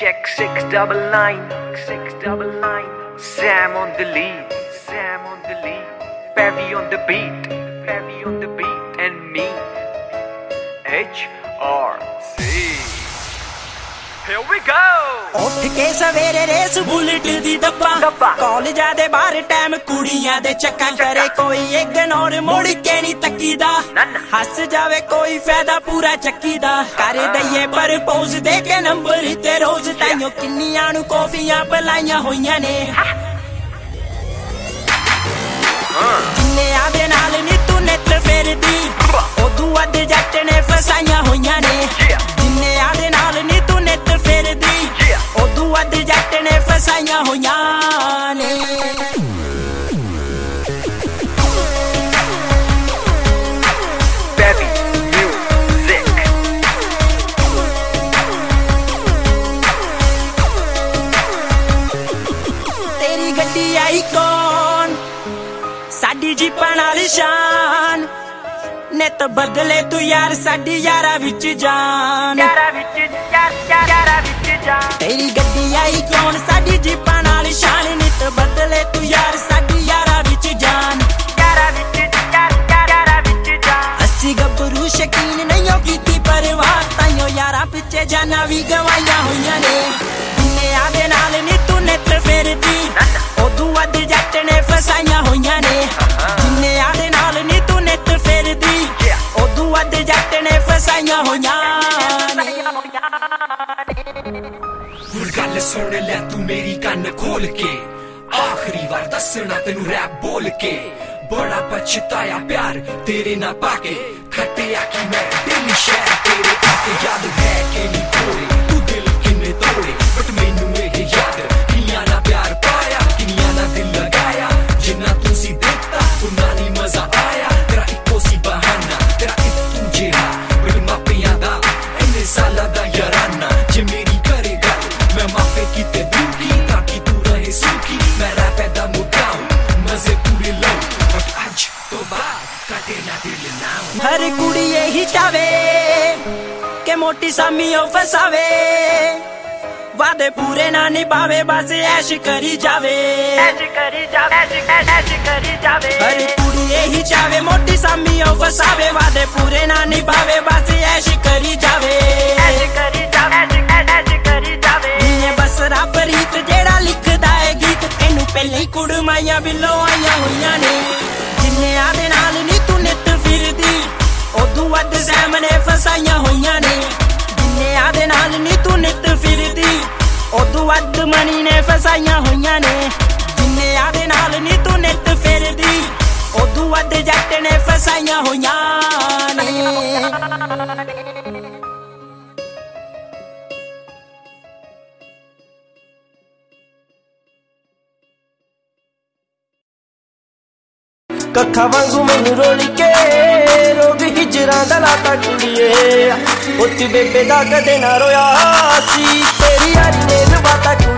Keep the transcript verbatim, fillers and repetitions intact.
check six double nine, six double nine. Sam on the lead, Sam on the lead. Pevy on the beat, Pevy on the beat, and me, H R C. Here we go. ਉੱਠ ਕੇ ਸਵੇਰੇ race bullet ਦੀ ਦੱਬਾ ਕਾਲਜਾਂ ਦੇ ਬਾਹਰ time ਕੁੜੀਆਂ ਦੇ ਚੱਕਾ ਕਰੇ ਕੋਈ ignore ਮੁੜ ਕੇ ਨਹੀਂ ਤੱਕੀਦਾ ਹੱਸ ਜਾਵੇ ਕੋਈ ਫਾਇਦਾ ਪੂਰਾ ਚੱਕੀ ਦਾ ਕਰ ਦਈਏ ਪ੍ਰਪੋਜ਼ ਦੇ ਕੇ ਨੰਬਰ ਤੇ ਰੋਜ਼ ਤਾਈਓ ਕਿੰਨੀਆਂ ਨੂੰ ਕੌਫੀਆਂ ਪਲਾਈਆਂ ਹੋਈਆਂ ਨੇ ਜਿੰਨਿਆਂ ਦੇ ਨਾਲ ਨੀ ਤੂੰ ਨਿੱਤ ਫਿਰਦੀ ਉਦੋਂ ਵੱਧ ਜੱਟ ਨੇ ਫਸਾਈਆਂ ਹੋਈਆਂ ਨੇ ਜਿੰਨਿਆਂ ਦੇ ਨਾਲ ਨੀ ਤੂੰ ਨਿੱਤ ਫਿਰਦੀ ਉਦੋਂ ਵੱਧ ਜੱਟ ਨੇ ਫਸਾਈਆਂ ਹੋਈਆਂ ਨੇ Pevy Music. ਤੇਰੀ ਗੱਡੀ ਆਈ ਕੌਣ ਸਾਡੀ ਜੀਪਾਂ ਨਾਲ ਸ਼ਾਨ ਨਿੱਤ ਬਦਲੇ ਤੂੰ ਯਾਰ ਸਾਡੀ ਯਾਰਾਂ ਵਿੱਚ ਜਾਨ ਯਾਰਾਂ ਵਿੱਚ ਯਾਰ ਯਾਰਾਂ ਵਿੱਚ ਜਾਨ ਤੇਰੀ ਗੱਡੀ ਆਈ ਕੌਣ ਸਾਡੀ ਜੀਪਾਂ ਨਾਲ ਸ਼ਾਨ ਨਿੱਤ ਬਦਲੇ ਤੂੰ ਯਾਰ ਸਾਡੀ ਯਾਰਾਂ ਵਿੱਚ ਜਾਨ ਯਾਰਾਂ ਵਿੱਚ ਯਾਰ ਯਾਰਾਂ ਵਿੱਚ ਜਾਨ ਅਸੀਂ ਗੱਭਰੂ ਸ਼ਕੀਨ ਨਹੀਂ ਕੀਤੀ ਪਰਵਾਹ ਤਾਈਓ ਯਾਰਾਂ ਪਿੱਛੇ ਜਾਨਾਂ ਵੀ ਗਵਾਈਆਂ ਹੋਈਆਂ ਨੇ ਜਿੰਨਿਆਂ ਦੇ ਨਾਲ ਨੀ ਤੂੰ ਨਿੱਤ ਫਿਰਦੀ ਉਦੋਂ ਵੱਧ ਜੱਟ ਨੇ ਫਸਾਈਆਂ ਹੋਈਆਂ ਨੇ ਜਿੰਨਿਆਂ ਦੇ ਨਾਲ ਨੀ ਤੂੰ ਨਿੱਤ ਫਿਰਦੀ ਉਦੋਂ ਵੱਧ ਜੱਟ ਨੇ ਫਸਾਈਆਂ ਹੋਈਆਂ ਨੇ ਹੁਣ ਗੱਲ ਸੁਣ ਲੈ ਤੂੰ ਮੇਰੀ ਕੰਨ ਖੋਲ ਕੇ ਆਖਰੀ ਵਾਰ ਦੱਸਣਾ ਤੈਨੂੰ ਰੈਪ ਬੋਲ ਕੇ ਬੜਾ ਪਛਤਾਇਆ ਪਿਆਰ ਤੇਰੇ ਨਾਲ ਪਾ ਕੇ ਖੱਟਿਆ ਕਿ ਮੈਂ ਦਿਲ ਸ਼ਹਿਰ ਤੇਰੇ ਤੇ ਯਾਦ ਹੈ ਕਿ ਨਹੀਂ ਤੋੜੇ ਤੂੰ ਦਿਲ ਕਿੰਨੇ ਤੋੜੇ ਬਟ ਮੈਨੂੰ ਇਹ ਯਾਦ ਕਿੰਨੀਆਂ ਨਾਲ ਪਿਆਰ ਪਾਇਆ ਕਿੰਨੀਆਂ ਨਾਲ ਦਿਲ ਲਗਾਇਆ ਜਿੰਨਾ ਤੁਸੀਂ ਦਿੱਤਾ ਉਹਨਾਂ ਲਈ ਮਜ਼ਾ ਆਇਆ ਤੇਰਾ ਇੱਕੋ ਸੀ ਬਹਾਨਾ ਤੇਰਾ ਇੱਕ ਜਿਹੜਾ ਬਟ ਮਾਪਿਆਂ ਦਾ ਇੰਨੇ ਸਾਲਾਂ ਦਾ ਯਾਰਾਨਾ ਜੇ ਮੇਰੀ ਕਰੇ ਗੱਲ ਮੈਂ ਮਾਪੇ ਕੀਤੇ ਦੂਗੀ ਤਾਂ ਕਿ ਤੂੰ ਰਹੇ ਸੁਖੀ ਮੈਂ ਰੈਪ ਦਾ ਮੁਕਾਉ ਮਜ਼ੇ ਪੂਰੇ ਲਓ ਬਟ ਅੱਜ ਤੋਂ ਬਾਅਦ ਕਦੇ ਨਾ ਦਿਲ ਨਾ ਹਰ ਕੁੜੀ ਇਹੀ ਚਾਵੇ ਕਿ ਮੋਟੀ ਸਾਮੀ ਉਹ ਫਸਾਵੇ ਵਾਦੇ ਪੂਰੇ ਨਾ ਨਿਭਾਵੇ ਬਸ ਐਸ਼ ਕਰੀ ਜਾਵੇ ਐਸ਼ ਕਰੀ ਜਾਵੇ ਐਸ਼ ਕਰੀ ਜਾਵੇ ਹਰ ਕੁੜੀ ਇਹੀ ਚਾਵੇ ਮੋਟੀ ਸਾਮੀ ਉਹ ਫਸਾਵੇ ਵਾਦੇ ਪੂਰੇ ਨਾ ਨਿਭਾਵੇ ਬਸ ਐਸ਼ ਕਰੀ ਜਾਵੇ ਐਸ਼ ਕਰੀ ਜਾਵੇ ਐਸ਼ ਕਰੀ ਜਾਵੇ ਇਹ ਬਸ ਰੱਬ ਰੀਤ ਜਿਹੜਾ ਲਿਖਦਾ ਏ ਗੀਤ ਇਹਨੂੰ ਪਹਿਲਾਂ ਹੀ ਕੁੜਮਾਈਆਂ ਬਿੱਲੋ ਆਈਆਂ ਹੋਈਆਂ ਨੇ ਜਿੰਨਿਆਂ ਦੇ ਨਾਲ ਨੀ ਤੂੰ ਨਿੱਤ ਫਿਰਦੀ ਉਦੋਂ ਵੱਧ ਸੈਮ ਨੇ ਫਸਾਈਆਂ ਹੋਈਆਂ ਨੇ ਜਿੰਨਿਆਂ ਦੇ ਨਾਲ ਨੀ ਤੂੰ ਨਿੱਤ ਫਿਰਦੀ ਉਦੋਂ ਵੱਧ ਮਣੀ ਨੇ ਫਸਾਈਆਂ ਹੋਈਆਂ ਨੇ ਜਿੰਨਿਆਂ ਦੇ ਨਾਲ ਨੀ ਤੂੰ ਨਿੱਤ ਫਿਰਦੀ ਉਦੋਂ ਵੱਧ ਜੱਟ ਨੇ ਫਸਾਈਆਂ ਹੋਈਆਂ ਨੇ ਕੱਖਾਂ ਵਾਂਗੂ ਮੈਨੂੰ ਰੋਲੀ ਕੇ ਰੋਗ ਹਿਜਰਾਂ ਦਾ ਲਾਤਾ ਕੁੜੀਏ ਉੱਤੀ ਬੇਬੇ ਦਾ ਕਦੇ ਨਾ ਰੋਇਆ ਸੀ ਤੇਰੀ ਯਾਰੀ ਨੇ ਲਵਾਤਾ